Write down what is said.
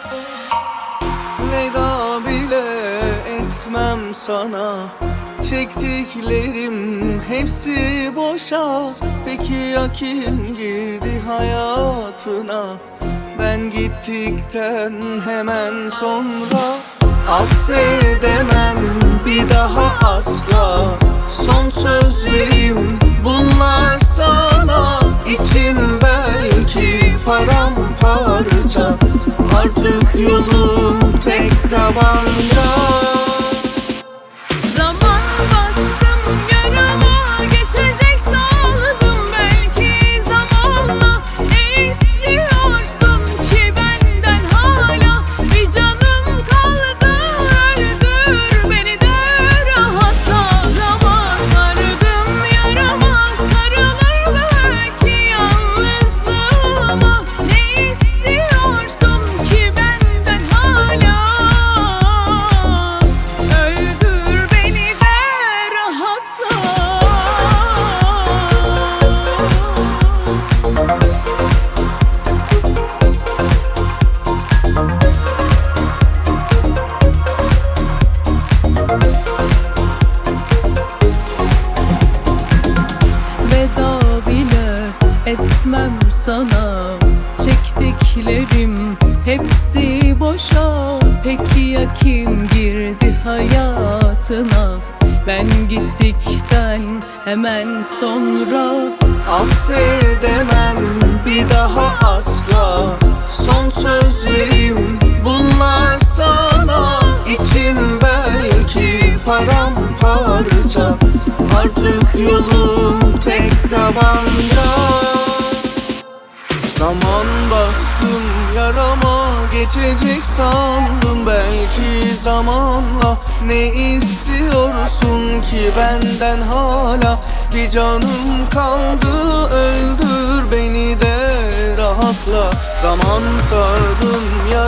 Veda bile etmem sana, çektiklerim hepsi boşa. Peki ya kim girdi hayatına ben gittikten hemen sonra? Affedemem bir daha asla, son sözlerim bunlar sana. İçim belki paramparça, artık yolum tek tabanca. Zaman bastım yarama, geçecek sandım belki zamanla. Ne istiyorsun ki benden hala? Bir canım kaldı, öldür beni de rahatla. Zaman sardım yarama, sarılır belki yalnızlığıma. Ne istiyorsun ki benden hala? Öldür beni de rahatla. Veda bile etmem sana, çektiklerim hepsi boşa. Peki ya kim girdi hayatına ben gittikten hemen sonra? Affedemem bir daha asla, son sözlerim bunlar sana. İçim belki paramparça, artık yolum tek tabanca. Zaman bastım yarama, geçecek sandım belki zamanla. Ne istiyorsun ki benden hala? Bir canım kaldı, öldür beni de rahatla. Zaman sardım